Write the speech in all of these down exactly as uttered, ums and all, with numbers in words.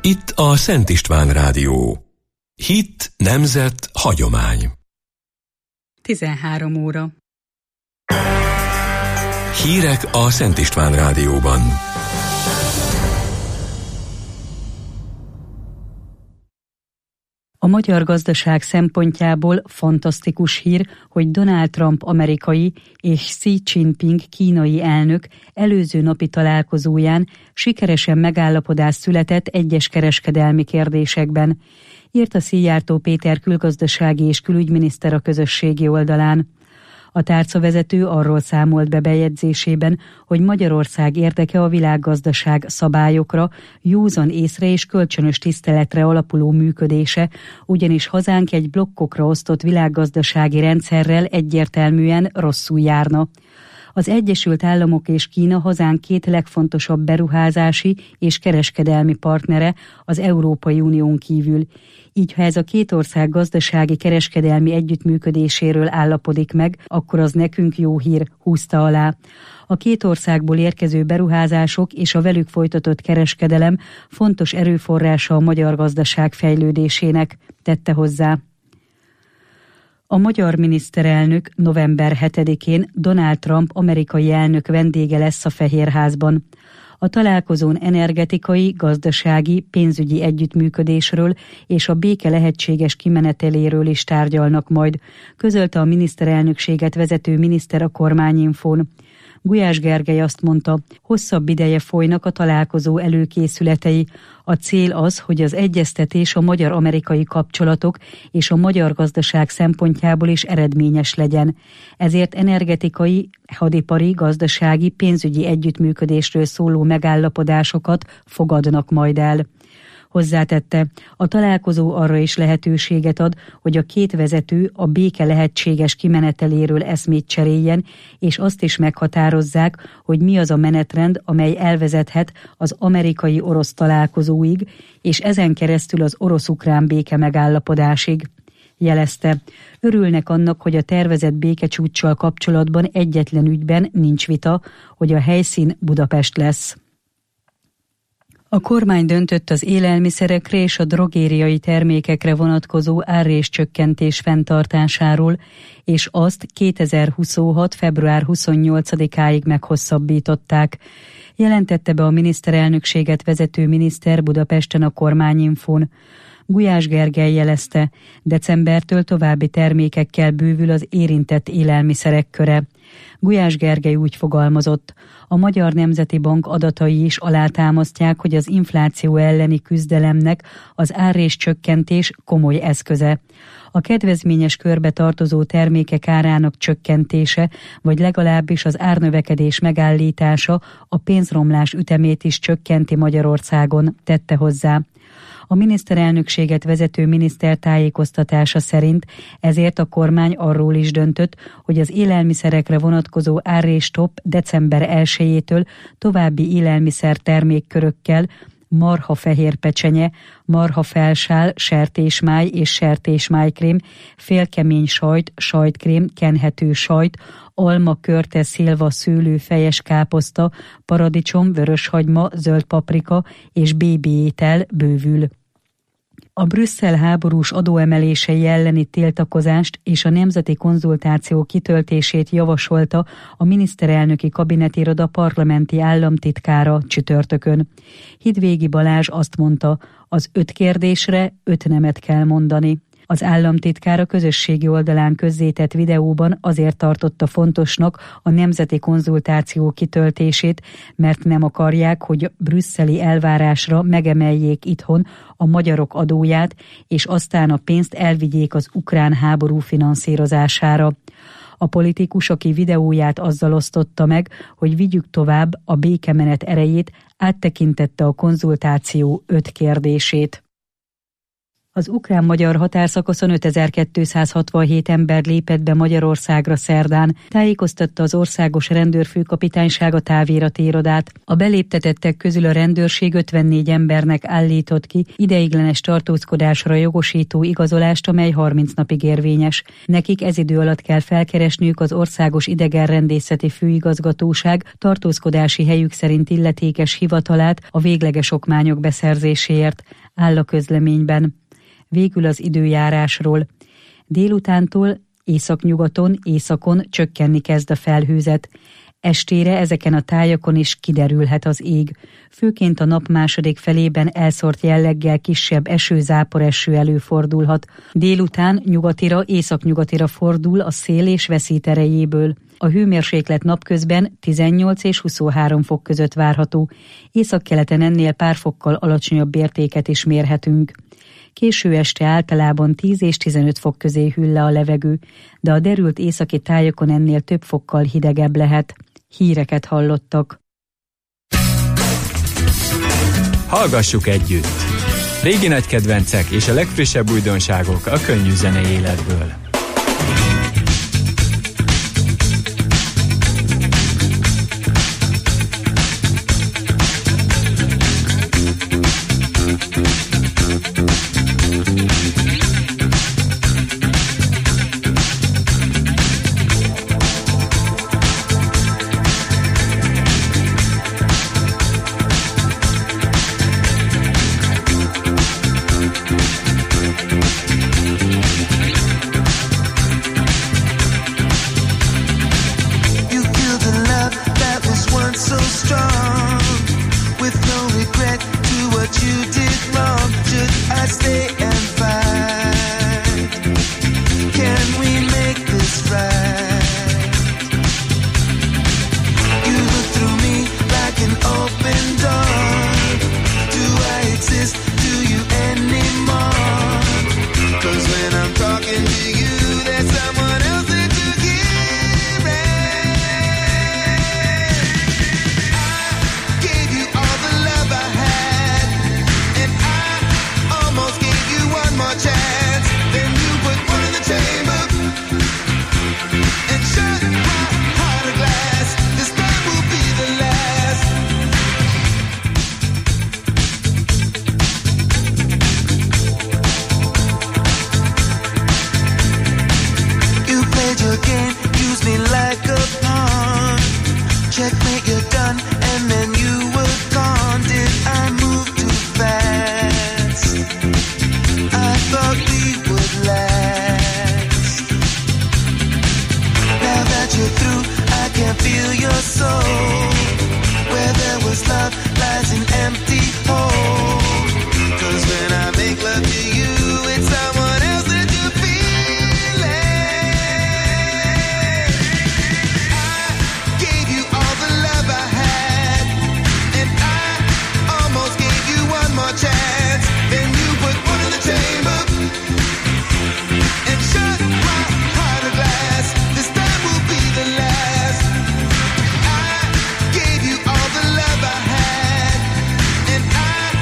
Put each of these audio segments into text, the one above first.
Itt a Szent István Rádió. Hit, nemzet, hagyomány. tizenhárom óra. Hírek a Szent István Rádióban. A magyar gazdaság szempontjából fantasztikus hír, hogy Donald Trump amerikai és Xi Jinping kínai elnök előző napi találkozóján sikeresen megállapodás született egyes kereskedelmi kérdésekben, írta Szijjártó Péter külgazdasági és külügyminiszter a közösségi oldalán. A tárcavezető arról számolt be bejegyzésében, hogy Magyarország érdeke a világgazdaság szabályokra, józan észre és kölcsönös tiszteletre alapuló működése, ugyanis hazánk egy blokkokra osztott világgazdasági rendszerrel egyértelműen rosszul járna. Az Egyesült Államok és Kína hazánk két legfontosabb beruházási és kereskedelmi partnere az Európai Unión kívül. Így, ha ez a két ország gazdasági kereskedelmi együttműködéséről állapodik meg, akkor az nekünk jó hír, húzta alá. A két országból érkező beruházások és a velük folytatott kereskedelem fontos erőforrása a magyar gazdaság fejlődésének, tette hozzá. A magyar miniszterelnök november hetedikén Donald Trump amerikai elnök vendége lesz a Fehérházban. A találkozón energetikai, gazdasági, pénzügyi együttműködésről és a béke lehetséges kimeneteléről is tárgyalnak majd, közölte a miniszterelnökséget vezető miniszter a Kormányinfón. Gulyás Gergely azt mondta, hosszabb ideje folynak a találkozó előkészületei. A cél az, hogy az egyeztetés a magyar-amerikai kapcsolatok és a magyar gazdaság szempontjából is eredményes legyen. Ezért energetikai, hadipari, gazdasági, pénzügyi együttműködésről szóló megállapodásokat fogadnak majd el. Hozzátette, a találkozó arra is lehetőséget ad, hogy a két vezető a béke lehetséges kimeneteléről eszmét cseréljen, és azt is meghatározzák, hogy mi az a menetrend, amely elvezethet az amerikai-orosz találkozóig, és ezen keresztül az orosz-ukrán béke megállapodásig. Jelezte, örülnek annak, hogy a tervezett békecsúccsal kapcsolatban egyetlen ügyben nincs vita, hogy a helyszín Budapest lesz. A kormány döntött az élelmiszerekre és a drogériai termékekre vonatkozó árréscsökkentés fenntartásáról, és azt kétezer-huszonhat. február huszonnyolcadikáig meghosszabbították. Jelentette be a miniszterelnökséget vezető miniszter Budapesten a Kormányinfón. Gulyás Gergely jelezte, decembertől további termékekkel bővül az érintett élelmiszerek köre. Gulyás Gergely úgy fogalmazott, a Magyar Nemzeti Bank adatai is alátámasztják, hogy az infláció elleni küzdelemnek az árréscsökkentés komoly eszköze. A kedvezményes körbe tartozó termékek árának csökkentése, vagy legalábbis az árnövekedés megállítása a pénzromlás ütemét is csökkenti Magyarországon, tette hozzá. A miniszterelnökséget vezető miniszter tájékoztatása szerint ezért a kormány arról is döntött, hogy az élelmiszerekre vonatkozó árrésstopp december elsejétől további élelmiszer termékkörökkel, marha fehér pecsenye, marha felsál, sertésmáj és sertésmájkrém, félkemény sajt, sajtkrém, kenhető sajt, alma, körte, szilva, szőlő, fejes káposzta, paradicsom, vöröshagyma, zöld paprika és bébi étel bővül. A Brüsszel háborús adóemelései elleni tiltakozást és a nemzeti konzultáció kitöltését javasolta a miniszterelnöki kabinetiroda parlamenti államtitkára csütörtökön. Hidvégi Balázs azt mondta, az öt kérdésre öt nemet kell mondani. Az államtitkár a közösségi oldalán közzétett videóban azért tartotta fontosnak a nemzeti konzultáció kitöltését, mert nem akarják, hogy brüsszeli elvárásra megemeljék itthon a magyarok adóját, és aztán a pénzt elvigyék az ukrán háború finanszírozására. A politikus, aki videóját azzal osztotta meg, hogy vigyük tovább a békemenet erejét, áttekintette a konzultáció öt kérdését. Az ukrán-magyar határszakaszon ötezer-kétszázhatvanhét ember lépett be Magyarországra szerdán, tájékoztatta az Országos Rendőrfőkapitányság a távirati irodát. A beléptetettek közül a rendőrség ötvennégy embernek állított ki ideiglenes tartózkodásra jogosító igazolást, amely harminc napig érvényes. Nekik ez idő alatt kell felkeresniük az Országos Idegenrendészeti Főigazgatóság tartózkodási helyük szerint illetékes hivatalát a végleges okmányok beszerzéséért, áll a közleményben. Végül az időjárásról. Délutántól északnyugaton, északon csökkenni kezd a felhőzet. Estére ezeken a tájakon is kiderülhet az ég. Főként a nap második felében elszórt jelleggel kisebb eső-záporeső előfordulhat. Délután nyugatira, északnyugatira fordul a szél és veszít erejéből. A hőmérséklet napközben tizennyolc és huszonhárom fok között várható. Északkeleten ennél pár fokkal alacsonyabb értéket is mérhetünk. Késő este általában tíz és tizenöt fok közé hűl le a levegő, de a derült északi tájakon ennél több fokkal hidegebb lehet. Híreket hallottak. Hallgassuk együtt! Régi nagy kedvencek és a legfrissebb újdonságok a könnyű zenei életből. I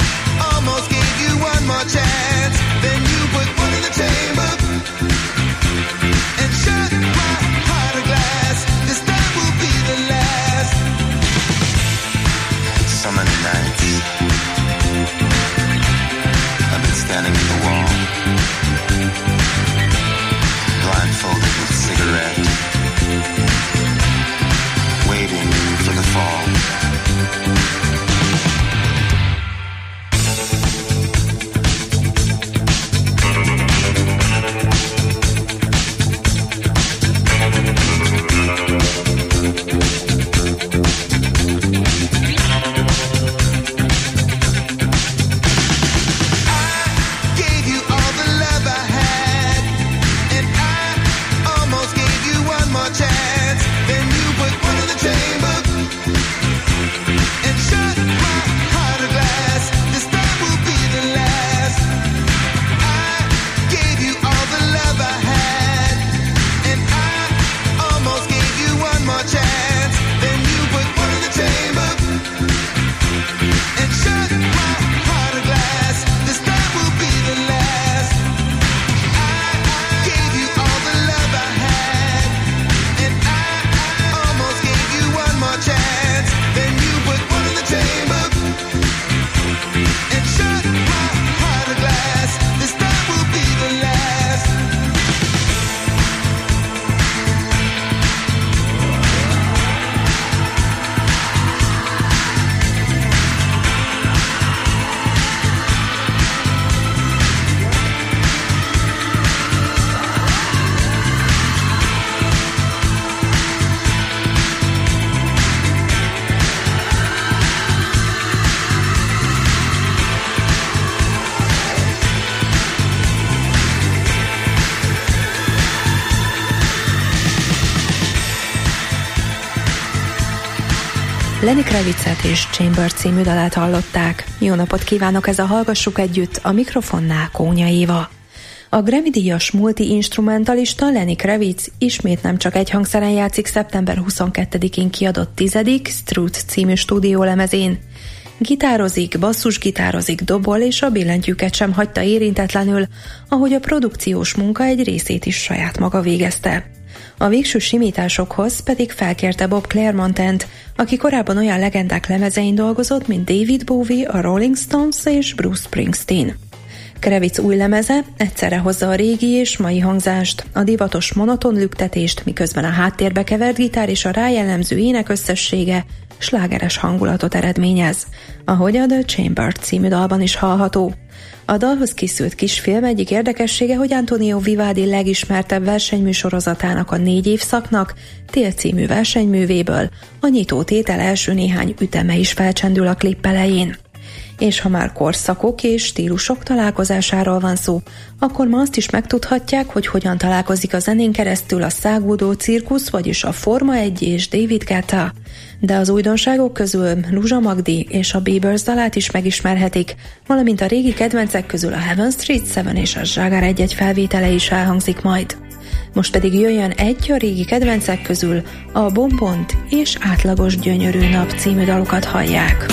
Lenny Kravitzet és Chamber című dalát hallották. Jó napot kívánok, ez a Hallgassuk Együtt, a mikrofonnál Kónya Éva. A Grammy-díjas multi-instrumentalista Lenny Kravitz ismét nem csak egy hangszeren játszik szeptember huszonkettedikén kiadott tizedik Struth című stúdiólemezén. Gitározik, basszusgitározik, dobol, és a billentyűket sem hagyta érintetlenül, ahogy a produkciós munka egy részét is saját maga végezte. A végső simításokhoz pedig felkérte Bob Clearmontent, aki korábban olyan legendák lemezein dolgozott, mint David Bowie, a Rolling Stones és Bruce Springsteen. Kravitz új lemeze egyszerre hozza a régi és mai hangzást, a divatos monoton lüktetést, miközben a háttérbe kevert gitár és a rájellemző ének összessége slágeres hangulatot eredményez, ahogy a The Chamber című dalban is hallható. A dalhoz készült kisfilm egyik érdekessége, hogy Antonio Vivaldi legismertebb versenyműsorozatának, a Négy évszaknak Tél című versenyművéből a nyitótétel első néhány üteme is felcsendül a klip elején. És ha már korszakok és stílusok találkozásáról van szó, akkor ma azt is megtudhatják, hogy hogyan találkozik a zenén keresztül a szágúdó cirkusz, vagyis a Forma egy és David Guetta. De az újdonságok közül Luzsa Magdi és a Biebers dalát is megismerhetik, valamint a régi kedvencek közül a Heaven Street Seven és a Zságar egy-egy felvétele is elhangzik majd. Most pedig jöjjön egy a régi kedvencek közül, a Bonbont és Átlagos gyönyörű nap című dalokat hallják.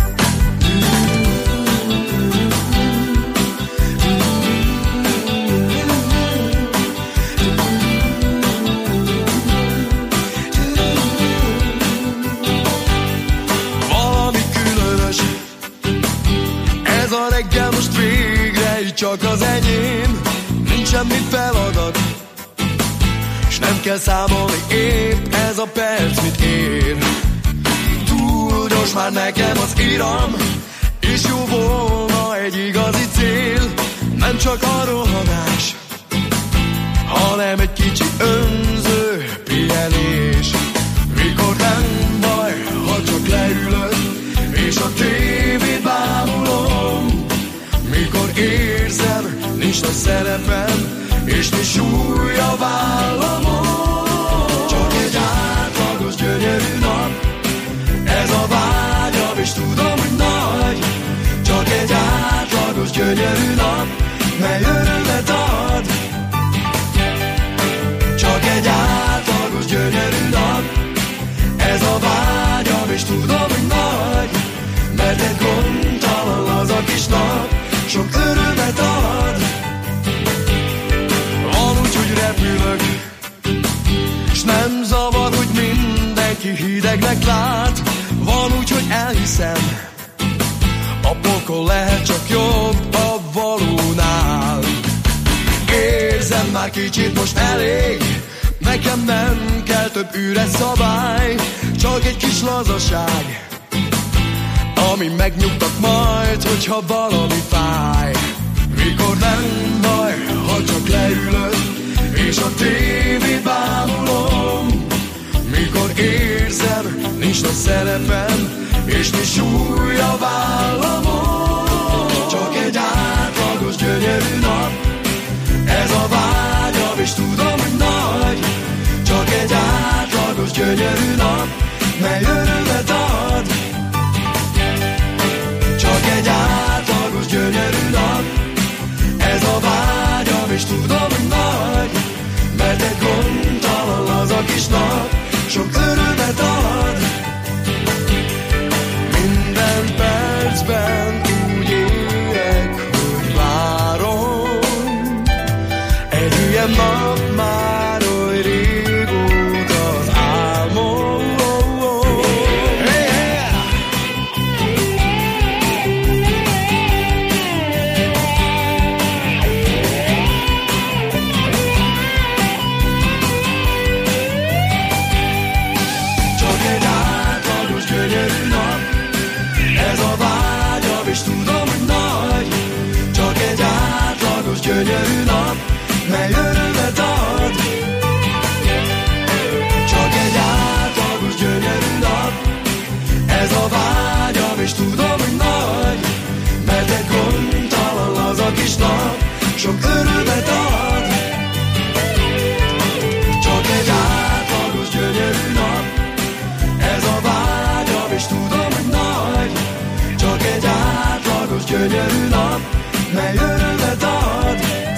Csak az enyém, nincs semmi feladat, s nem kell számolni épp ez a perc mit ér. Túl gyors már nekem az iram, és jó volna egy igazi cél. Nem csak a rohanás, hanem egy kicsi önző pihenés. Mikor nem baj, ha csak leülök, és a tévét bámulom. Mikor érzem, nincs nagy szerepem, és nincs súly a vállamon. Csak egy átlagos gyönyörű nap, ez a vágyam, és tudom, hogy nagy. Csak egy átlagos gyönyörű nap, mely örömet ad. Csak egy átlagos gyönyörű nap, ez a vágyam, és tudom, hogy nagy. Mert egy gondtalan laza kis nap sok örömet ad. Van úgy, hogy repülök, s nem zavar, hogy mindenki hidegnek lát. Van úgy, hogy elhiszem, a pokol lehet csak jobb a valónál. Érzem már kicsit most elég, nekem nem kell több üres szabály, csak egy kis lazaság, ami megnyugtat majd, hogyha valami fáj. Mikor nem baj, ha csak leülök, és a tévét bámulom. Mikor érzem, nincs nagy szerepem, és nincs súly a vállamon. Csak egy átlagos gyönyörű nap, ez a vágyam, és tudom, hogy nagy. Csak egy átlagos gyönyörű nap, mely örömet ad. Csak egy átlagos gyönyörű nap, ez a vágyam, és tudom, hogy nagy. Mert egy gondtalan laza kis nap sok örömet ad. Minden percben úgy élek, hogy várom. Egy ilyen nap már oly régóta az álmom. Csak egy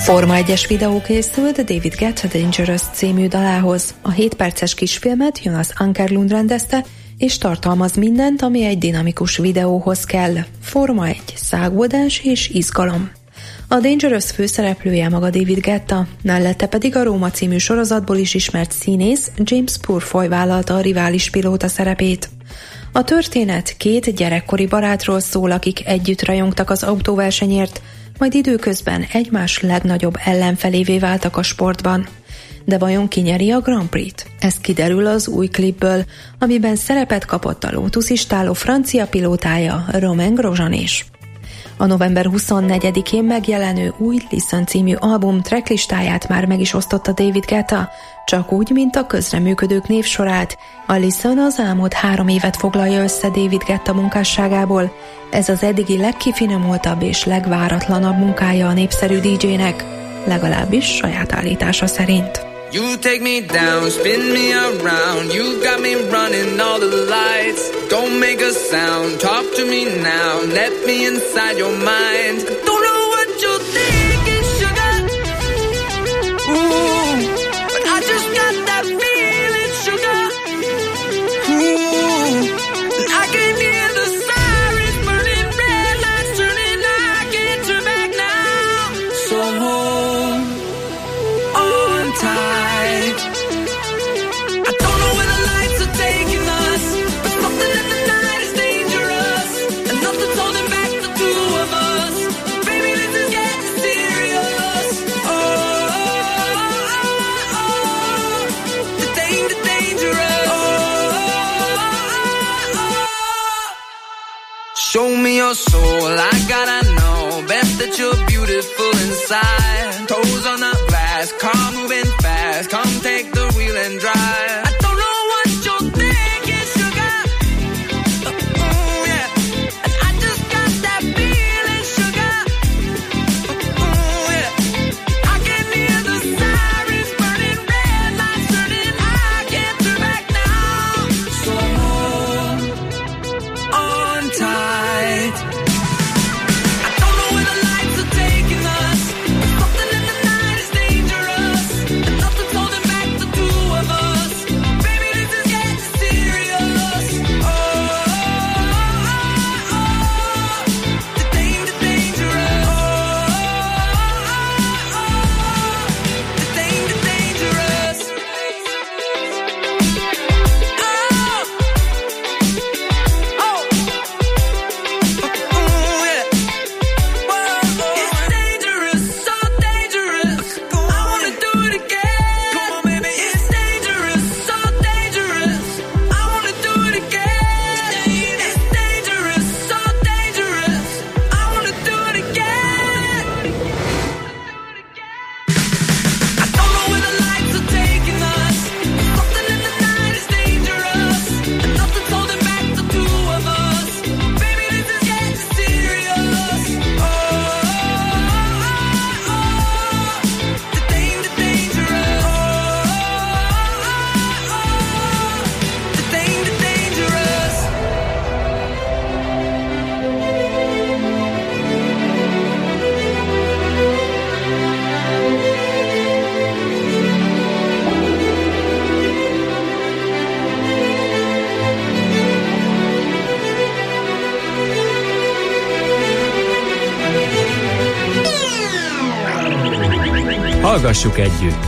Forma egyes videó készült David Guetta Dangerous című dalához. A hét perces kisfilmet Jonas Ankerlund rendezte, és tartalmaz mindent, ami egy dinamikus videóhoz kell. Forma egy, száguldás és izgalom. A Dangerous főszereplője maga David Guetta, mellette pedig a Róma című sorozatból is ismert színész James Purefoy vállalta a rivális pilóta szerepét. A történet két gyerekkori barátról szól, akik együtt rajongtak az autóversenyért, majd időközben egymás legnagyobb ellenfelévé váltak a sportban. De vajon ki nyeri a Grand Prix-t? Ez kiderül az új klipből, amiben szerepet kapott a Lotus-istáló francia pilótája Romain Grosjean is. A november huszonnegyedikén megjelenő új Listen című album tracklistáját már meg is osztotta David Guetta, csak úgy, mint a közreműködők névsorát. A Listen az elmúlt három évet foglalja össze David Guetta munkásságából. Ez az eddigi legkifinomultabb és legváratlanabb munkája a népszerű dé jének, legalábbis saját állítása szerint. You take me down, spin me around. You got me running all the lights. Don't make a sound, talk to me now. Let me inside your mind. Don't know what you're thinking, sugar. Ooh, but I just got that feeling, sugar. Ooh, and I can hear the sirens burning, red lights turning. I can't turn back now. So hold on tight. Show me your soul, I gotta know. Best that you're beautiful inside. Toes on the glass, car moving fast. Come take the wheel and drive. I don't know what you're thinking, sugar. Uh, ooh, yeah. And I just got that feeling, sugar. Uh, ooh, yeah. I can hear the sirens burning, red lights turning. I can't turn back now. So hold on tight. Hallgassuk együtt!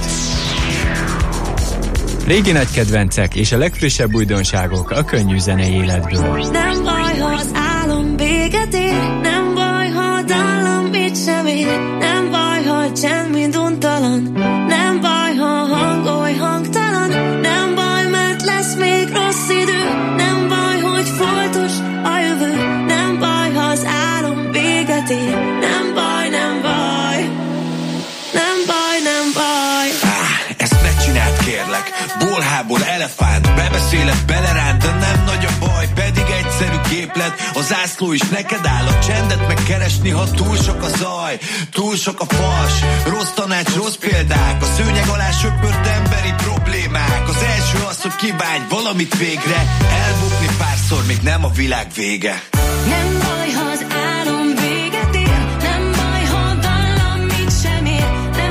Régi nagy kedvencek és a legfrissebb újdonságok a könnyű zenei életből. Nem baj, ha az álom véget ér, nem baj, ha a dallam mit sem ér, nem baj, ha a csend mind untalan, nem baj, ha a hang oly hangtalan, nem baj, mert lesz még rossz idő, nem baj, hogy foltos a jövő, nem baj, ha az álom véget ér, nem baj, nem baj, nem baj, nem baj. Ah, ezt ne csináld, kérlek, bolhából elefánt, bebeszélek, beleránt, de nem nagy a baj, pedig egyszerű képlet, a zászló is neked áll, a csendet megkeresni, ha túl sok a zaj, túl sok a fals, rossz tanács, rossz példák, a szőnyeg alá söpört emberi problémák, az első az, hogy kívánj valamit végre, elbukni párszor még nem a világ vége. Nem baj, ha az álom véget ér, nem baj, ha a dallam mit sem ér,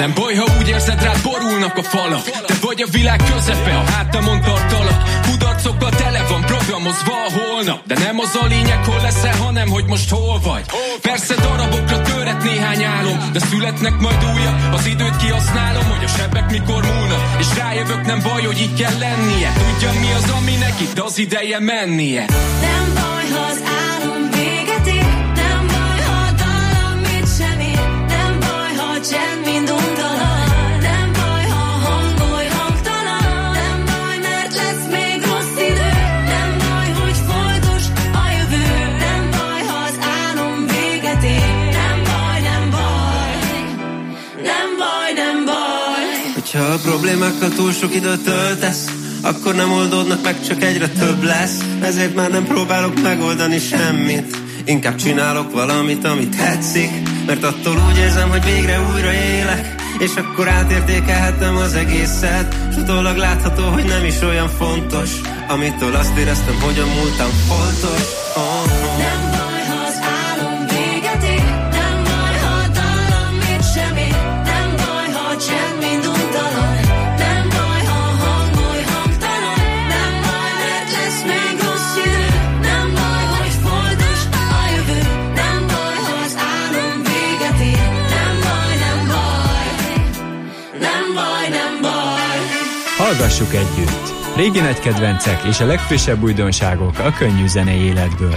Nem baj, ha úgy érzed, rád borulnak a falak. Te vagy a világ közepe, a hátamon tartalak. Kudarcokkal tele van programozva a holnap. De nem az a lényeg, hol leszel, hanem hogy most hol vagy. Persze darabokra töret néhány álom, de születnek majd újak. Az időt kihasználom, hogy a sebbek mikor múlnak. És rájövök, nem baj, hogy így kell lennie. Tudja mi az, aminek itt az ideje mennie. Nem baj, ha az álom véget ér. Nem baj, ha a dallam mit sem ér. Nem baj, ha a csend mind untalan. Nem baj, ha a hang oly hangtalan. Nem baj, mert lesz még rossz idő. Nem baj, hogy foltos a jövő. Nem baj, ha az álom véget ér. Nem baj, nem baj. Nem baj, nem baj. Hogyha a problémákkal túl sok időt töltesz, akkor nem oldódnak meg, csak egyre több lesz. Ezért már nem próbálok megoldani semmit. Inkább csinálok valamit, amit tetszik. Mert attól úgy érzem, hogy végre újra élek. És akkor átértékelhetem az egészet. S utólag látható, hogy nem is olyan fontos, amitől azt éreztem, hogy a múltam foltos. Oh, oh. Nem baj, ha az álom véget ér. Nem baj, ha a dallam mit sem ér. Nem baj, ha a csend mind untalan. Nem baj, ha a hang oly hangtalan. Nem baj, mert lesz még rossz idő. Nem baj, hogy foltos a jövő. Nem baj, ha az álom véget ér. Nem baj, nem baj. Nem baj, nem baj. Hallgassuk együtt! Régi nagy kedvencek és a legfrissebb újdonságok a könnyű zenei életből.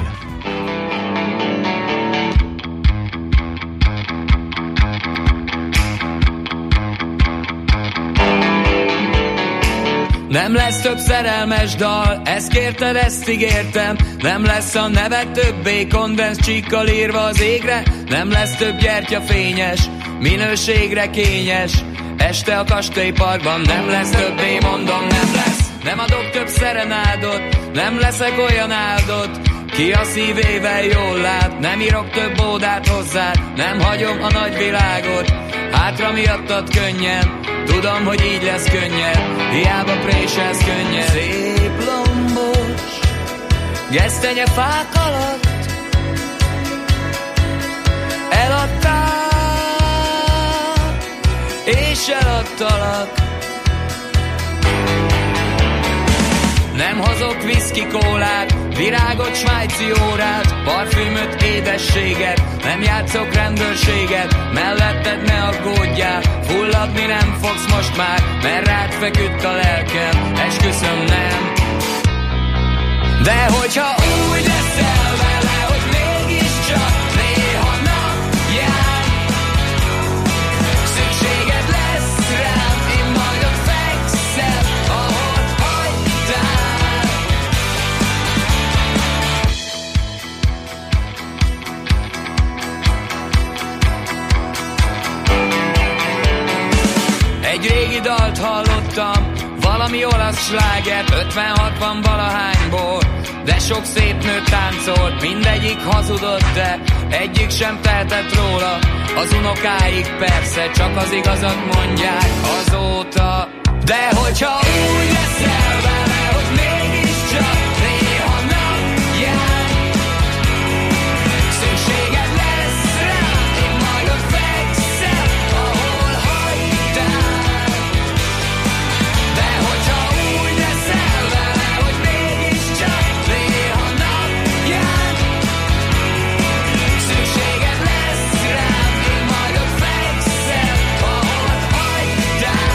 Nem lesz több szerelmes dal, ezt kérted, ezt ígértem. Nem lesz a neved többé kondensz csíkkal írva az égre. Nem lesz több gyertyafényes, minőségre kényes. Este a kastélyparkban nem lesz többé, mondom, nem lesz. Nem adok több szerenádot, nem leszek olyan áldott, ki a szívével jól lát. Nem írok több ódát hozzád, nem hagyom a nagyvilágot hátra miattad könnyen. Tudom, hogy így lesz könnyed, hiába préselsz könnyen. Szép lombos gesztenyefák alatt eladtál, és eladtalak. Nem hozok viszki kólát, virágot, svájci órát, parfümöt, édességet. Nem játszok rendőrséget, melletted ne aggódjál. Fulladni nem fogsz most már, mert rád feküdt a lelkem. Esküszöm, nem. De hogyha úgy leszel vele, hogy mégiscsak néha napján szükséged lesz rám, én majd ott fekszem, ahol hagytál. Egy régi dalt hallottam, valami olasz slágert, ötven-hatvan valahányból, de sok szép nő táncolt, mindegyik hazudott, de egyik sem tehetett róla. Az unokáik persze csak az igazat mondják azóta. De hogyha úgy leszel vele, hogy mégiscsak néha napján szükséged lesz rám, én majd ott fekszem, ahol hagytál. De hogyha úgy leszel vele, hogy mégiscsak néha napján szükséged lesz rám, én majd ott fekszem, ahol hagytál.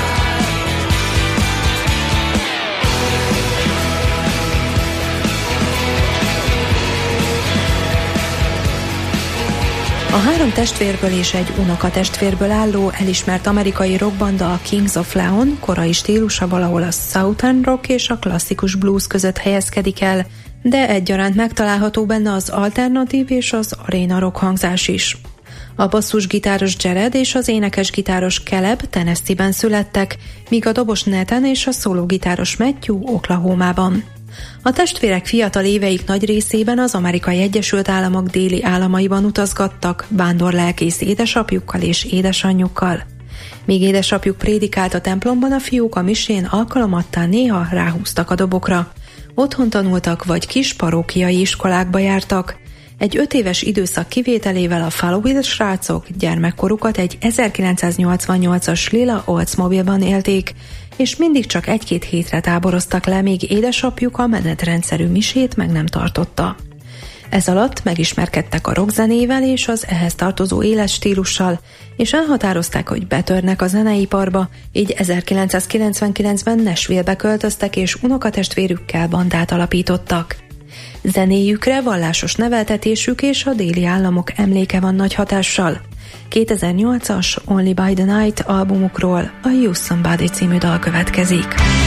A három testvérből és egy unokatestvérből álló elismert amerikai rockbanda, a Kings of Leon korai stílusa valahol a Southern rock és a klasszikus blues között helyezkedik el, de egyaránt megtalálható benne az alternatív és az aréna rock hangzás is. A basszusgitáros Jared és az énekesgitáros Caleb Tennessee-ben születtek, míg a dobos Nathan és a szólógitáros Matthew Oklahomában. A testvérek fiatal éveik nagy részében az Amerikai Egyesült Államok déli államaiban utazgattak, vándorlelkész édesapjukkal és édesanyjukkal. Míg édesapjuk prédikált a templomban, a fiúk a misén alkalomattán néha ráhúztak a dobokra. Otthon tanultak vagy kis parókiai iskolákba jártak. Egy öt éves időszak kivételével a Followhill srácok gyermekkorukat egy ezerkilencszáznyolcvannyolcas lila Oldsmobile-ban élték, és mindig csak egy-két hétre táboroztak le, míg édesapjuk a menetrendszerű misét meg nem tartotta. Ez alatt megismerkedtek a rockzenével és az ehhez tartozó életstílussal, és elhatározták, hogy betörnek a zeneiparba, így ezerkilencszázkilencvenkilencben Nashville-be költöztek, és unokatestvérükkel bandát alapítottak. Zenéjükre vallásos neveltetésük és a déli államok emléke van nagy hatással. kétezer-nyolcas Only by the Night albumukról a You Somebody című dal következik.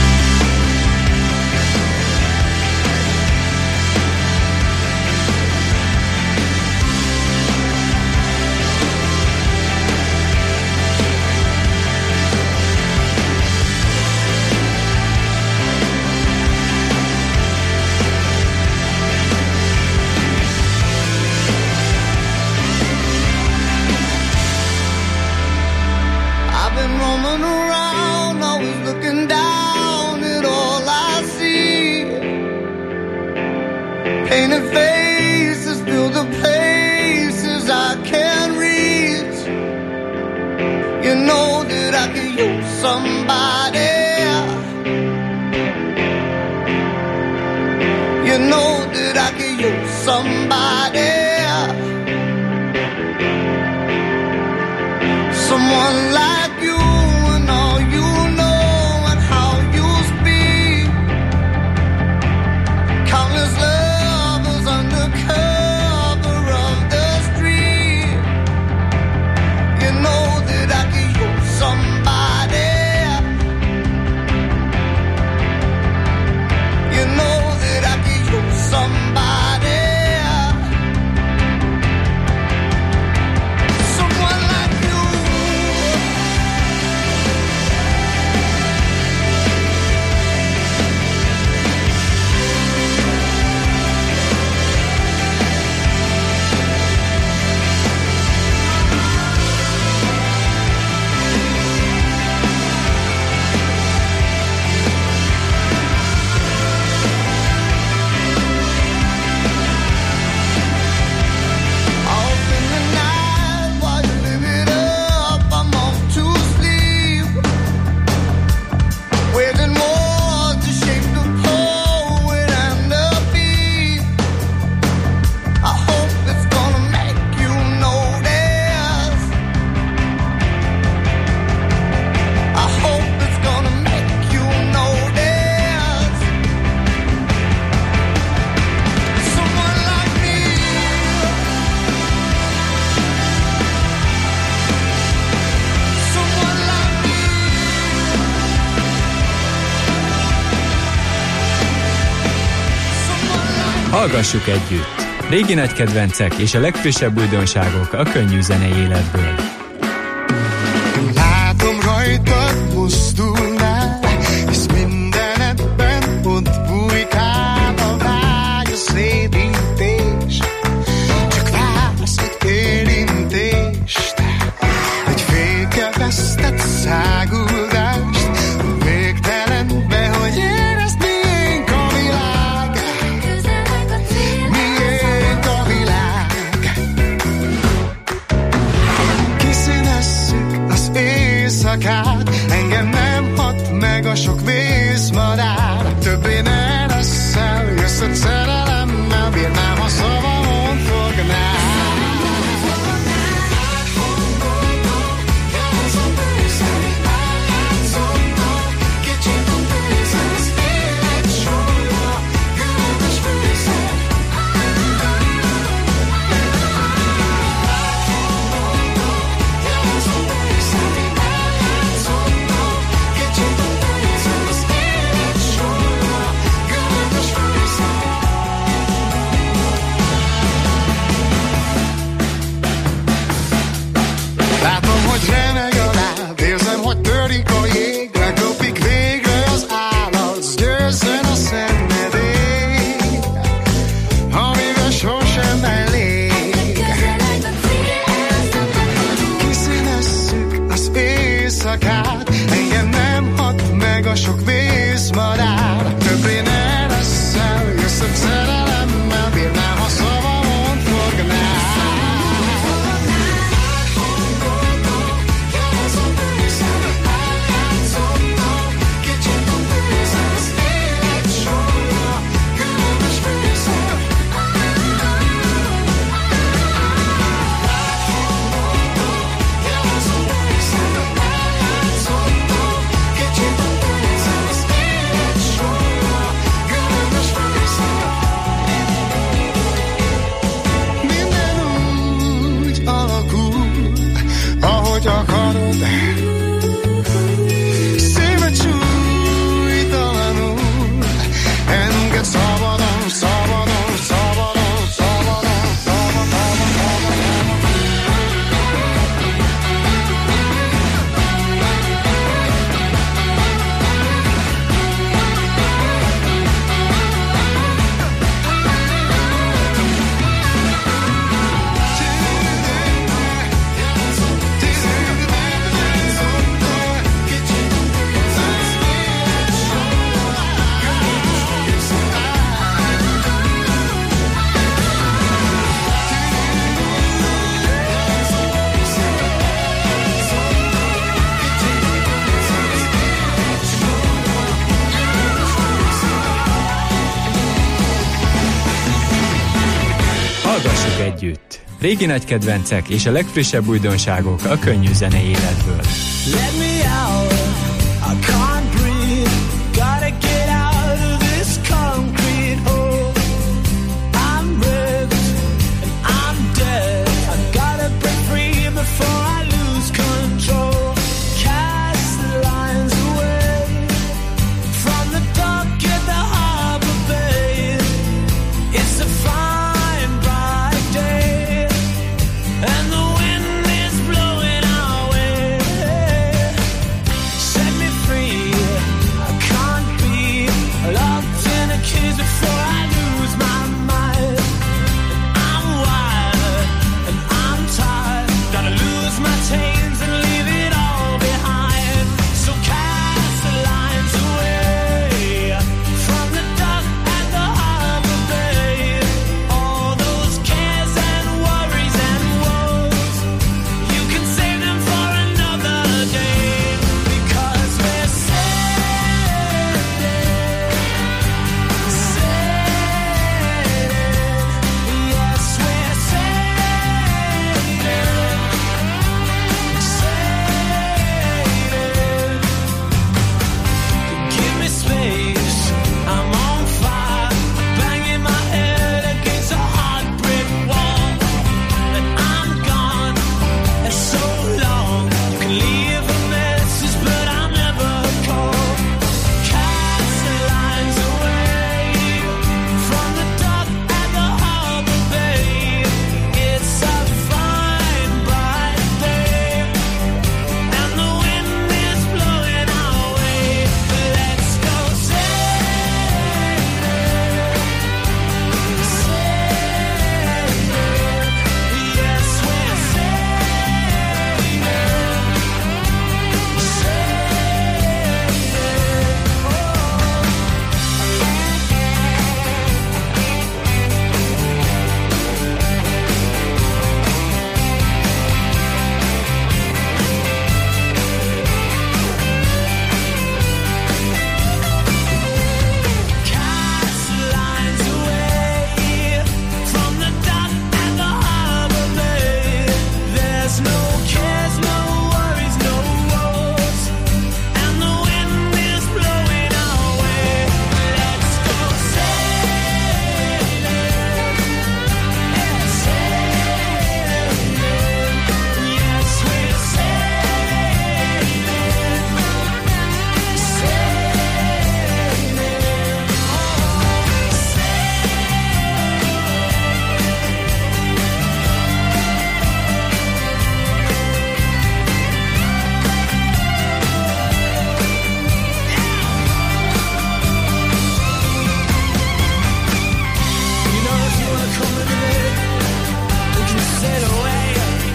Hallgassuk együtt! Régi nagy kedvencek és a legfrissebb újdonságok a könnyű zenei életből. Látom rajtad mozdulnál, hisz mindenedben ott bujkál a vágy, a szédítés. Csak vársz egy érintést, egy fékeztett száguldást, végtelenbe, hogy érezd miénk a világ. Miénk a világ. Kiszínezzük az éjszakát, engem nem hat meg a sok vészmadár. Többé ne leszel, jössz a szerelemmel, bírnám, ha szavamon fognál. Engem nem hat meg a sok vészmadár. Többé ne leszel, jössz a szerelemmel, bírnám, ha szavamon fognál. Hallgassuk együtt! Régi nagy kedvencek és a legfrissebb újdonságok a könnyű zenei életből. Let me out, I can't breathe, gotta get out of this concrete hole. I'm ripped and I'm dead, I gotta break free before I lose control. Cast the lines away from the dock at the harbor bay. It's a fine bright day and the wind is blowing our way. Set me free, I can't be locked in a cage before I lose my mind. I'm wired and I'm tired, gotta lose my chains and leave it all behind. So cast the lines away from the dock and the harbor bay. All those cares and worries and woes, you can save them for another day. Because we're sailing, sailing, yes we're sailing, sailing. Give me space, I'm on fire, banging my head against a hard brick wall. And I'm gone, it's so long, you can leave a message but I'll never call. Cast the lines away from the dock and the harbor bay. It's a fine bright day and the wind is blowing our way. Let's go sailing, sailing, yes we're sailing, cast the lines away from the dock and the harbor bay. There's no cares, no worries, no woes, and the wind is blowing our way. Let's go sailing, sailing, yes we're sailing, sailing, you know if you wanna come with me, we can sail away,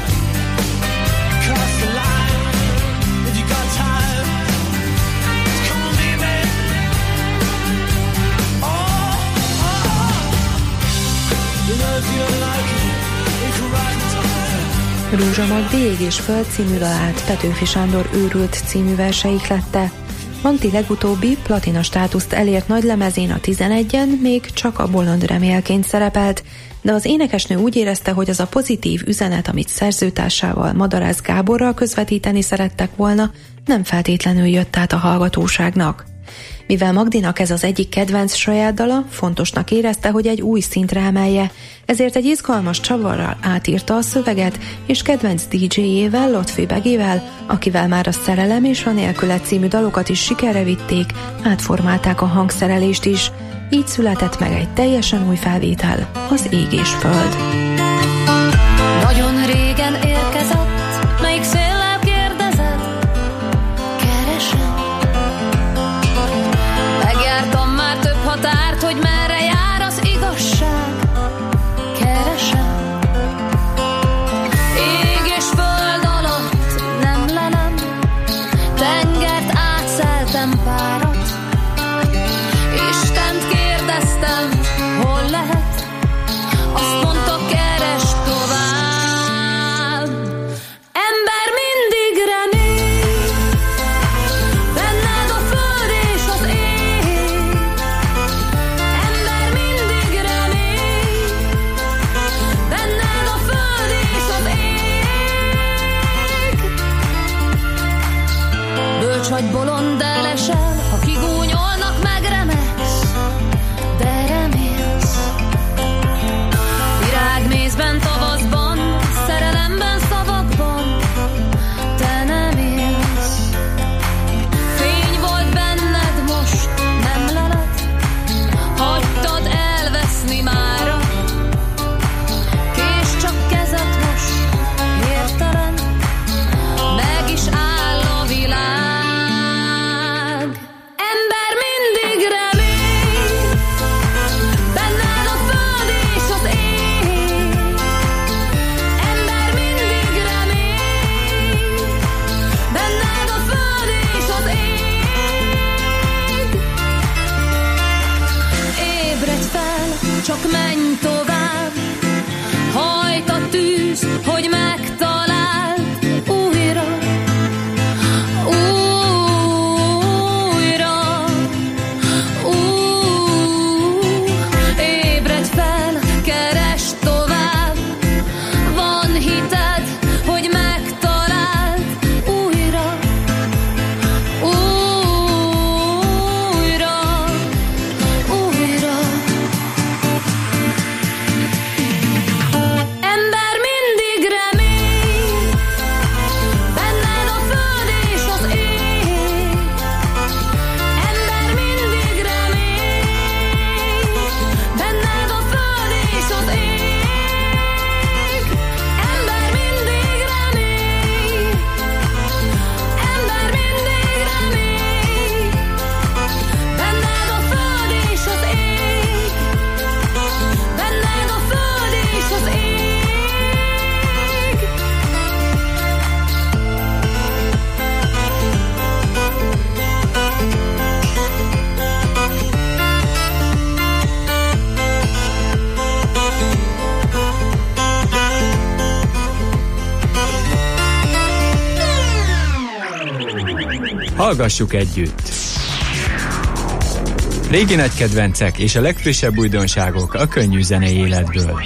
cross the line, if you got time, come with me, babe. Oh, oh, you know if you don't like it, we can ride the tide. Rózsa Magdi Ég és Föld című dalát Petőfi Sándor Őrült című verse ihlette. Magdi legutóbbi platina státuszt elért nagylemezén, a tizenegyen még csak a Bolond remélként szerepelt, de az énekesnő úgy érezte, hogy az a pozitív üzenet, amit szerzőtársával, Madarász Gáborral közvetíteni szerettek volna, nem feltétlenül jött át a hallgatóságnak. Mivel Magdinak ez az egyik kedvenc saját dala, fontosnak érezte, hogy egy új szintre emelje, ezért egy izgalmas csavarral átírta a szöveget, és kedvenc dé dzséjével, Lotfi Begével, akivel már a Szerelem és a Nélküle című dalokat is sikerre vitték, átformálták a hangszerelést is. Így született meg egy teljesen új felvétel, az Ég és Föld. Nagyon régen érkezett, melyik széllel kérdezed? Keresem. Megjártam már több határt, hogy merre jár az igazság. Keresem. Ég és föld alatt nem lelem, tengert átszeltem párat. Istent kérdeztem, hol lehet, azt mondta, keresd tovább. Hallgassuk együtt! Régi nagy kedvencek és a legfrissebb újdonságok a könnyű zenei életből.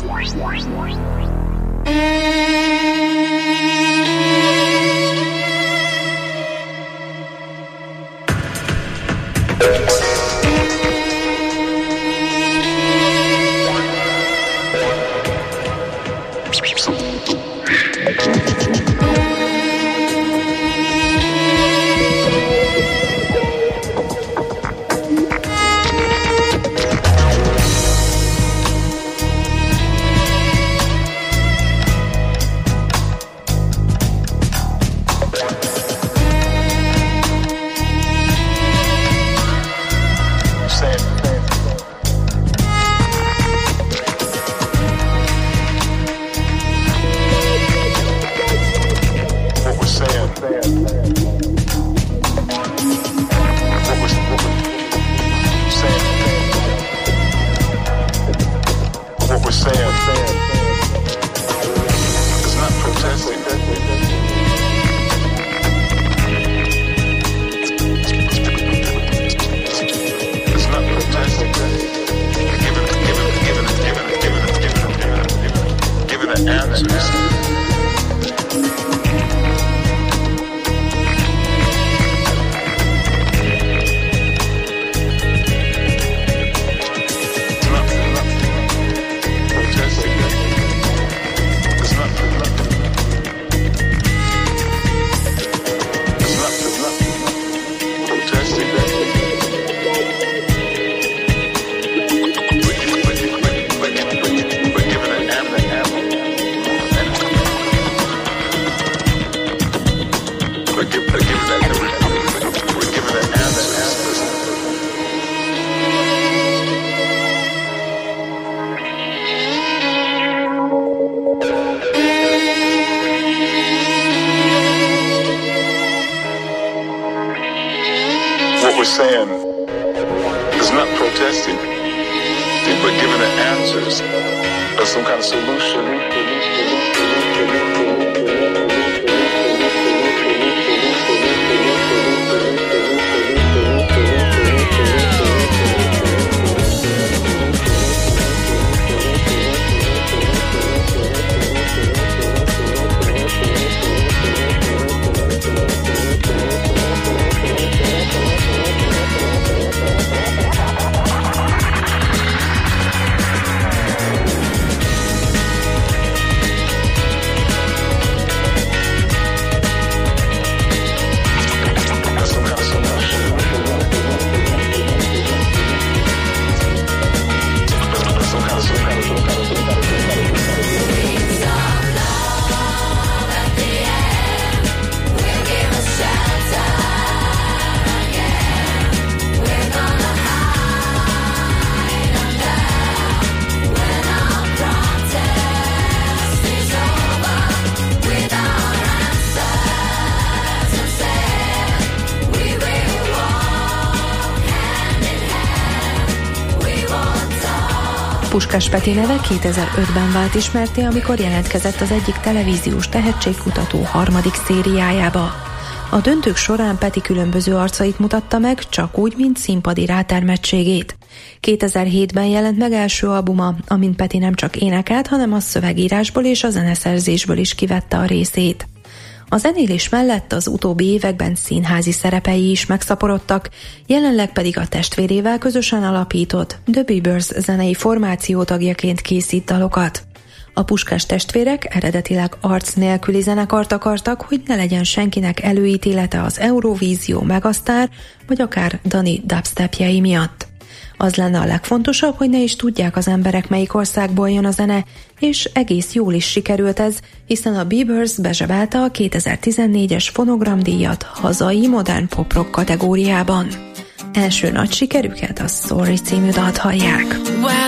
Puskás Peti neve kétezer-ötben vált ismerté, amikor jelentkezett az egyik televíziós tehetségkutató harmadik szériájába. A döntők során Peti különböző arcait mutatta meg, csak úgy, mint színpadi rátermettségét. kétezer-hétben jelent meg első albuma, amin Peti nem csak énekelt, hanem a szövegírásból és a zeneszerzésből is kivette a részét. A zenélés mellett az utóbbi években színházi szerepei is megszaporodtak, jelenleg pedig a testvérével közösen alapított The Biebers zenei formáció tagjaként készít dalokat. A Puskás testvérek eredetileg arc nélküli zenekart akartak, hogy ne legyen senkinek előítélete az Eurovízió Megasztár, vagy akár Dani dubstepjei miatt. Az lenne a legfontosabb, hogy ne is tudják az emberek, melyik országból jön a zene, és egész jól is sikerült ez, hiszen a Biebers bezsebelte a kétezer-tizennégyes fonogramdíjat hazai modern pop-rock kategóriában. Első nagy sikerüket a Sorry című dalt hallják.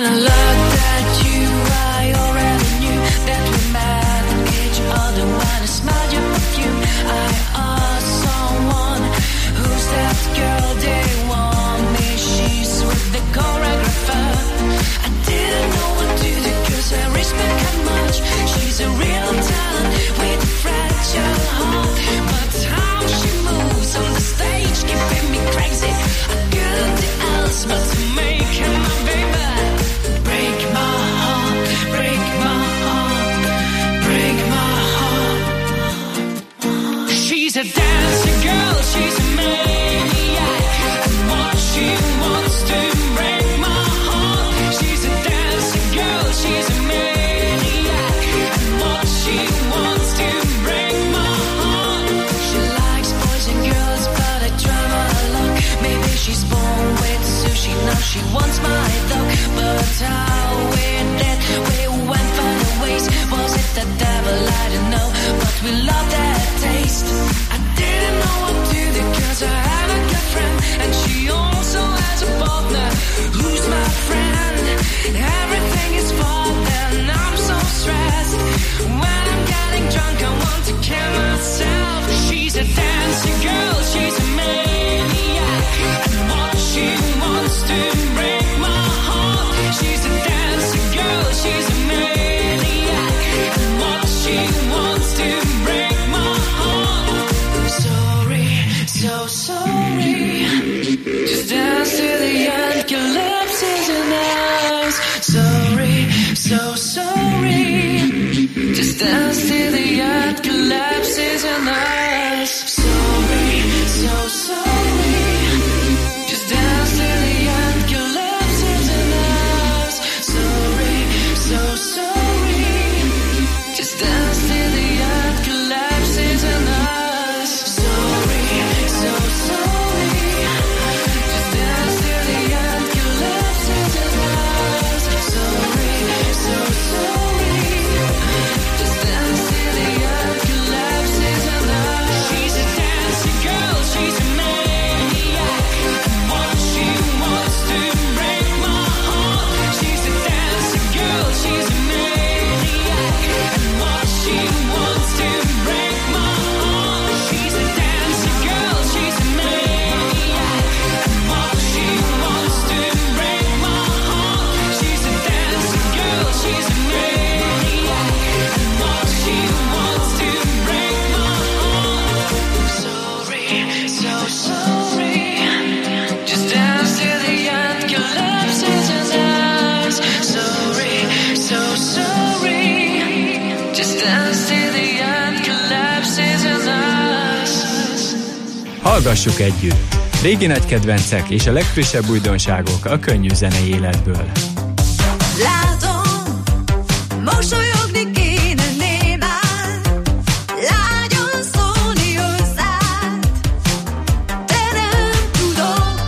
She's a real talent with a fragile heart, but how she moves on the stage. she's born with sushi, now she wants my love. But how we did, we went far ways. Was it the devil? I don't know, but we love that taste. I didn't know what to do, cause I have a good friend, and she also has a partner who's my friend. Everything is falling, I'm so stressed. When I'm getting drunk, I want to kill myself. She's a dancing girl, she's a maniac, and what she wants to break my heart. She's a dancing girl, she's a maniac, and what she wants to break my heart. Sorry, so sorry. Just dance to the end, collapses in eyes. Sorry, so sorry. Just dance to the end, collapses in eyes. Sorry, so sorry. Just dance to the end, collapses in eyes. Sorry, so sorry. Just dance to the end, collapses in eyes. Sorry, so sorry. Just dance to the end, collapses in eyes. Sorry, so sorry. Just dance to the end, collapses in eyes. She's a dancing girl, she's a maniac, and what she wants to break my heart. She's a dancing girl, she's a maniac, and what she wants to break my heart. She's a dancing girl, she's a maniac, and what she wants to break my heart. She's a dancing girl, she's a maniac, and what she wants to break my heart. Sorry, so sorry. Just dance to the end, collapses in eyes. Sorry, so sorry. Just dance to the end, collapses in eyes. Hallgassuk együtt! Régi nagy kedvencek és a legfrissebb újdonságok a könnyű zenei életből. Látom, mosolyogni kéne némán, lágyan szólni hozzád, de nem tudok.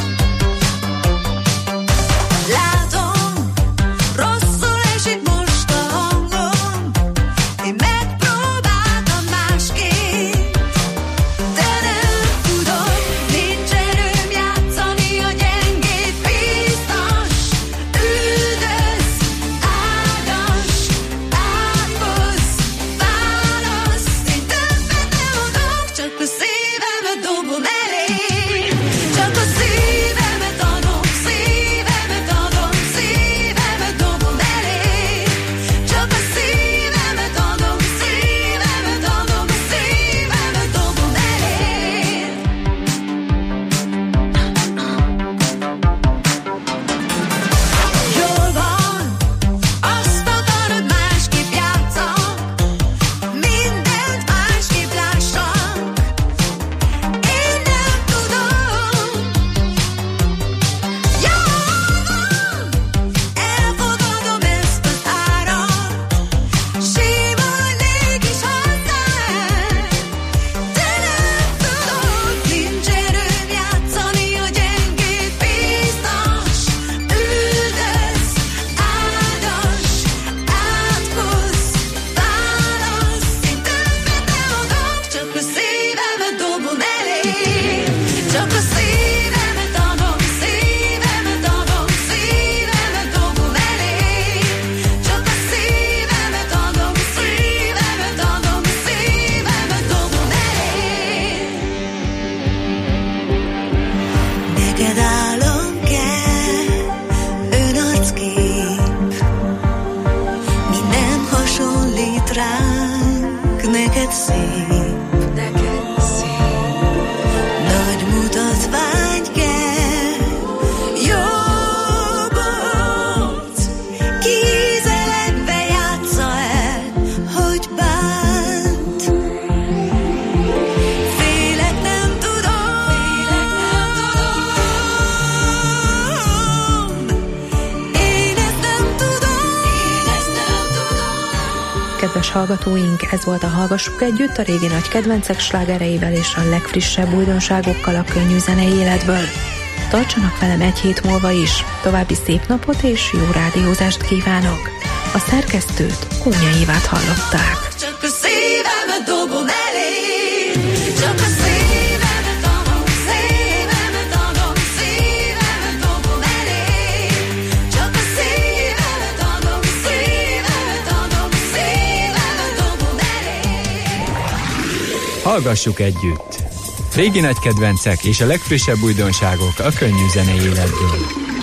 Látom, rosszul esik most a hangom, én megpróbáltam másként, de nem tudok. Nincs erőm játszani a gyengét, biztos. Üldöz, áldas, átkoz, válasz. Én többet nem adok, csak a szívemet dobom elé. Csak a szívemet adom, szívemet adom, szívemet dobom elé. Csak a szívemet adom, szívemet adom, szívemet dobom elé. Jól van, azt akarod, másképp játszam, mindent másképp lássak. Én nem tudom. Jól van, elfogadom ezt az árat, simulnék is hozzád, de nem tudok. Nincs erőm játszani a gyengét, biztos. Üldöz, áldas, átkoz, válasz. Én többet nem adok, csak a szívemet dobom elé. Csak a szívemet adom, szívemet adom, szívemet dobom elé. Csak a szívemet adom, szívemet adom, szívemet dobom elé. Neked álom kell, önarckép, minden hasonlít ránk, neked szép, neked szép. Nagy mutatvány kell, jobbot, kízeletbe játsza el, hogy bánt. Félek nem tudom, félek nem tudom. Én ezt nem tudom, én ezt nem tudom. Kedves hallgatóink, ez volt a Hallgassuk együtt, a régi nagy kedvencek slágereivel és a legfrissebb újdonságokkal a könnyű zenei életből. Tartsanak velem egy hét múlva is. További szép napot és jó rádiózást kívánok. A szerkesztőt, Kónya Évát hallották. Csak a szívemet dobom elé, csak a szívemet adom, szívemet adom, szívemet dobom elé, csak a szívemet adom, szívemet adom, szívemet dobom elé. Hallgassuk együtt! Régi nagy kedvencek és a legfrissebb újdonságok a könnyű zenei életből.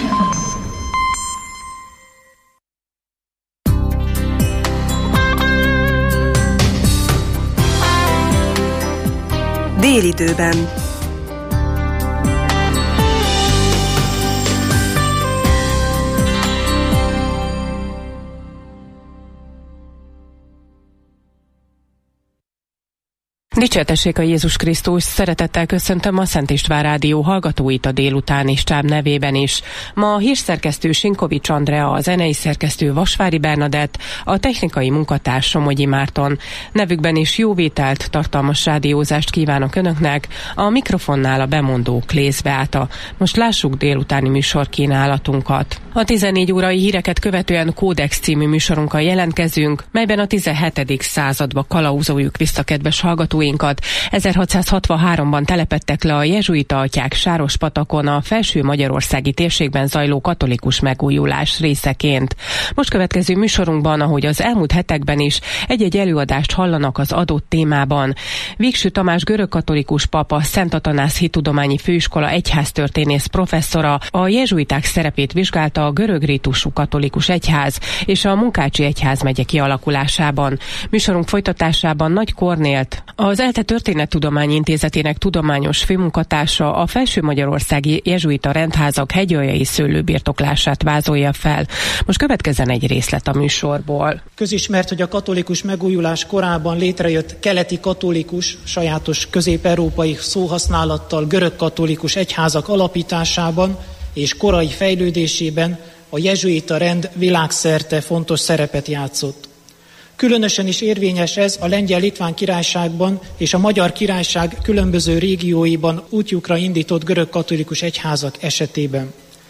Délidőben. Dicsértessék a Jézus Krisztus, szeretettel köszöntöm a Szent István Rádió hallgatóit a délutáni stáb nevében is. Ma a hírszerkesztő Sinkovics Andrea, a zenei szerkesztő Vasvári Bernadett, a technikai munkatárs Somogyi Márton. Nevükben is jó vételt, tartalmas rádiózást kívánok Önöknek, a mikrofonnál a bemondó Klész Beáta. Most lássuk délutáni műsorkínálatunkat. A tizennégy órai híreket követően Kódex című műsorunkkal jelentkezünk, melyben a tizenhetedik századba kalauzoljuk vissza kedves hallgatóinkat. ezerhatszázhatvanháromban telepedtek le a jezsuita atyák Sárospatakon a felső magyarországi térségben zajló katolikus megújulás részeként. Most következő műsorunkban, ahogy az elmúlt hetekben is, egy-egy előadást hallanak az adott témában. Végső Tamás görögkatolikus papa, Szent Atanász Hittudományi Főiskola egyháztörténész professzora a jezsuiták szerepét vizsgálta a görög rítusú katolikus egyház és a Munkácsi egyházmegye kialakulásában. Műsorunk folytatásában Nagy Kornélt, az ELTE Történettudományi Intézetének tudományos főmunkatársa a felső-magyarországi jezsuita rendházak hegyaljai szőlőbirtoklását vázolja fel. Most következzen egy részlet a műsorból. Közismert, hogy a katolikus megújulás korában létrejött keleti katolikus, sajátos közép-európai szóhasználattal görög katolikus egyházak alapításában és korai fejlődésében a jezsuita rend világszerte fontos szerepet játszott. Különösen is érvényes ez a Lengyel-Litván Királyságban és a Magyar Királyság különböző régióiban útjukra indított görögkatolikus egyházak esetében.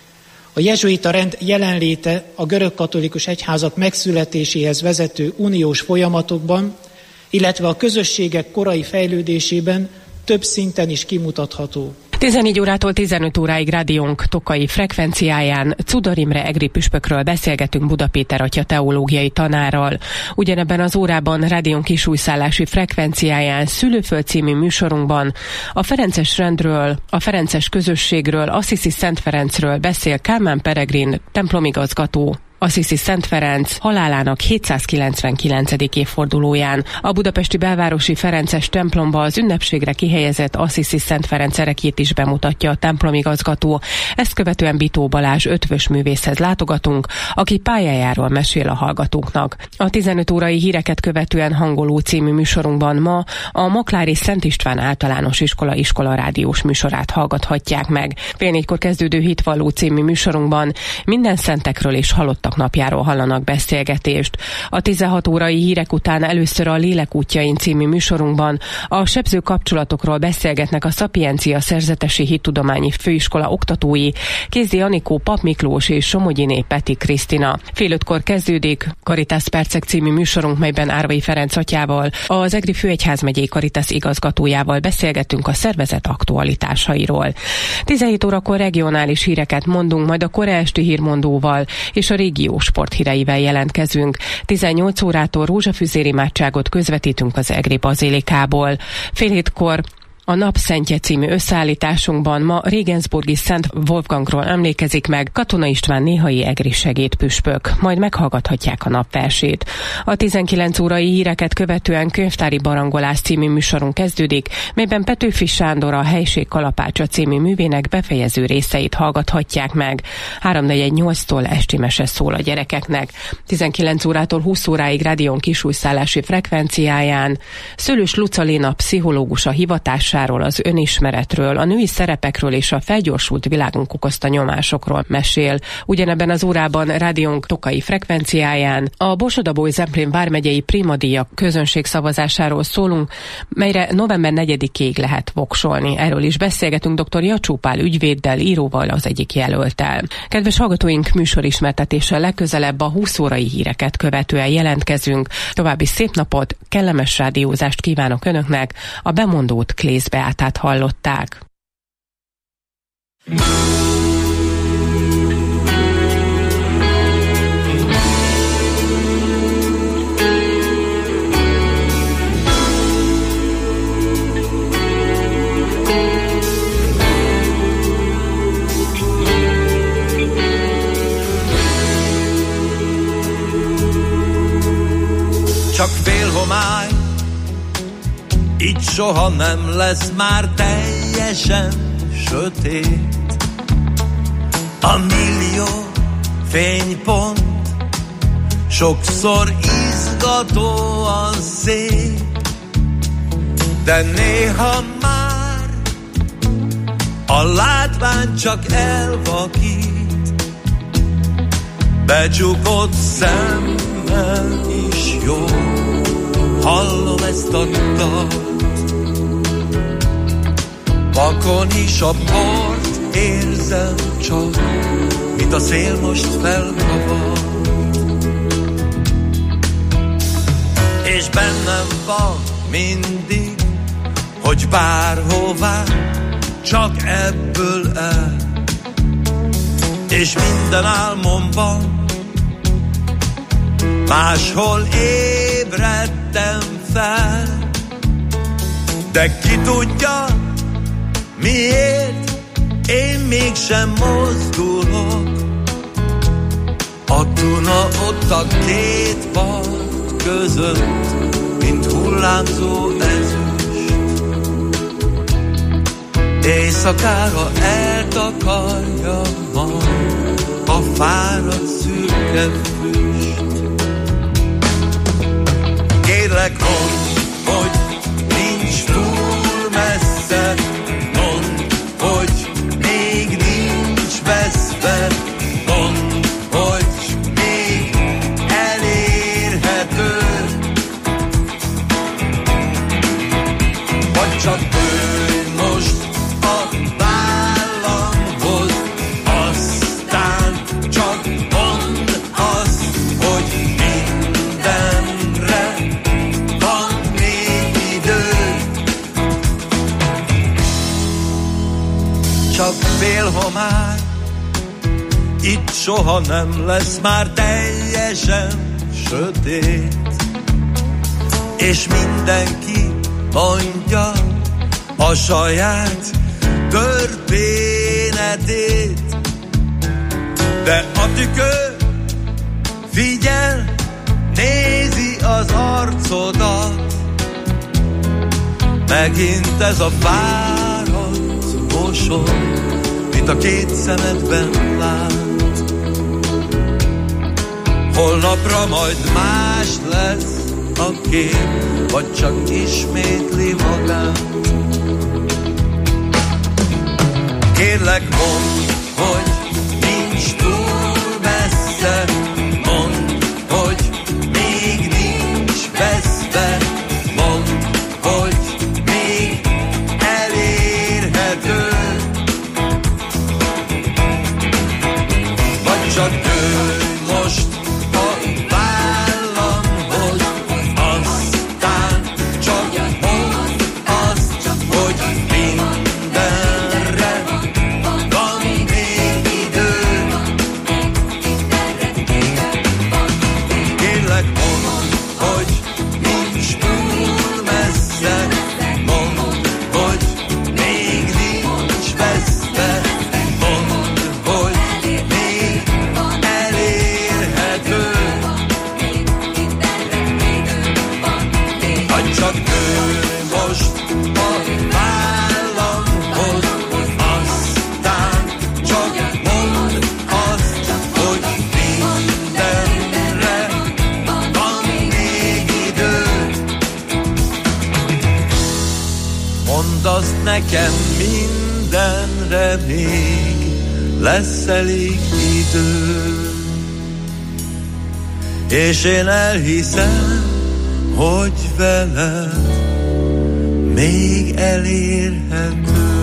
A jezsuita rend jelenléte a görögkatolikus egyházak megszületéséhez vezető uniós folyamatokban, illetve a közösségek korai fejlődésében több szinten is kimutatható. tizennégy órától tizenöt óráig rádiónk tokai frekvenciáján Czudor Imre egri püspökről beszélgetünk Buda Péter atya teológiai tanárral. Ugyanebben az órában rádiónk kisújszállási frekvenciáján Szülőföld című műsorunkban a ferences rendről, a ferences közösségről, Assisi Szent Ferencről beszél Kálmán Peregrin templomigazgató, Assisi Szent Ferenc halálának hétszázkilencvenkilencedik évfordulóján. A budapesti belvárosi ferences templomba az ünnepségre kihelyezett Assisi Szent Ferenc erekjét is bemutatja a templomigazgató. Ezt követően Bitó Balázs ötvös művészhez látogatunk, aki pályájáról mesél a hallgatóknak. A tizenöt órai híreket követően Hangoló című műsorunkban ma a Maklári Szent István Általános Iskola iskola rádiós műsorát hallgathatják meg. Fél négykor kezdődő Hitvalló című műsorunkban minden szentekről és halottak napjáról hallanak beszélgetést. A tizenhat órai hírek után először a Lélek útjain című műsorunkban a sebző kapcsolatokról beszélgetnek a Szapiencia Szerzetesi Hittudományi Főiskola oktatói, Kézdi Anikó, Pap Miklós és Somogyiné Peti Krisztina. Fél ötkor kezdődik Caritas Percek című műsorunk, melyben Árvai Ferenc atyával, az Egri Főegyházmegyei Caritas igazgatójával beszélgetünk a szervezet aktualitásairól. tizenhét órakor regionális híreket mondunk, majd a korai esti hírmondóval és a régió sporthíreivel jelentkezünk. tizennyolc órától rózsafüzér imádságot közvetítünk az Egri bazilikából. Fél hétkor a Napszentje című összeállításunkban ma Regensburgi Szent Wolfgangról emlékezik meg Katona István néhai egri segédpüspök, majd meghallgathatják a napversét. A tizenkilenc órai híreket követően Könyvtári barangolás című műsorunk kezdődik, melyben Petőfi Sándor a Helység kalapácsa című művének befejező részeit hallgathatják meg. háromnegyvennyolctól esti mese szól a gyerekeknek. tizenkilenc órától húsz óráig rádión kisújszállási frekvenciáján Szőlős Luca Léna pszichológus a hivatás szavazásáról, az önismeretről, a női szerepekről és a felgyorsult világunk okozta nyomásokról mesél. Ugyanebben az órában rádiónk Tokai frekvenciáján a Borsod-Abaúj-Zemplén vármegyei Primadíjak közönségszavazásáról szólunk, melyre november negyedikéig lehet voksolni. Erről is beszélgetünk dr. Jacsó Pál ügyvéddel, íróval, az egyik jelölttel. Kedves hallgatóink, műsorismertetéssel legközelebb a húsz órai híreket követően jelentkezünk. További szép napot, kellemes rádiózást kívánok Önöknek, a bemondót Klész Beátát hallották. Csak fél homály, így soha nem lesz már teljesen sötét. A millió fénypont sokszor izgatóan szép, de néha már a látvány csak elvakít. Becsukott szemmel is jó, hallom ezt a dalt. Vakon is a port érzem csak, mint a szél most felkavart. És bennem van mindig, hogy bárhová, csak ebből el. És minden álmomban máshol ébredtem fel, de ki tudja, miért én mégsem mozdulok. A Duna ott a két part között, mint hullámzó ezüst. Éjszakára eltakarja majd a fáradt szürke füst. Kérlek, mondd, hogy nincs túl messze, mondd, hogy még nincs veszve, mondd, hogy még elérhető, vagy csak ülj most a vállamhoz, aztán csak mondd azt, hogy mindenre van még idő. Csak fél homály, itt soha nem lesz már teljesen sötét, és mindenki mondja a saját történetét, de a tükör figyel, nézi az arcodat, megint ez a fáradt mosoly, mint a két szemedben lát. Holnapra majd más lesz a kép, vagy csak ismétli magát. Kérlek, mondd, hogy nincs túl messze, mondd, hogy még nincs veszve, mondd, hogy még elérhető, vagy csak dőlj most a vállamhoz, aztán csak mondd azt, hogy mindenre van még idő. Kérlek, mondd, hogy nincs túl messze, mondd, hogy még nincs veszve, mondd, hogy még elérhető, nekem mindenre még lesz elég idő. És én elhiszem, hogy veled még elérhető.